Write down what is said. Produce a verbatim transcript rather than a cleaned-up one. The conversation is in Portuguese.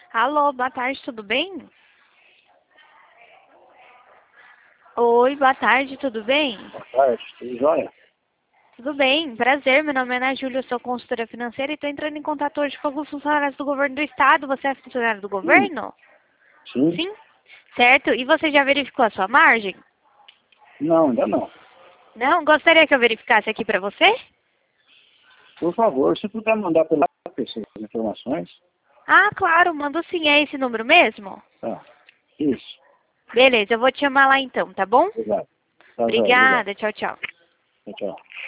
Alô, boa tarde, tudo bem? Oi, boa tarde, tudo bem? Boa tarde, tudo jóia? Tudo bem, prazer, meu nome é Ana Júlia, eu sou consultora financeira e estou entrando em contato hoje com alguns funcionários do governo do estado. Você é funcionário do Sim. governo? Sim? Sim? Certo, e você já verificou a sua margem? Não, ainda não. Não? Gostaria que eu verificasse aqui para você? Por favor, se puder mandar pela essas informações. Ah, claro, mando sim, é esse número mesmo? Tá. Isso. Beleza, eu vou te chamar lá então, tá bom? Obrigado. Tá jóia, obrigado. Obrigada, tchau, tchau. Tchau, tchau.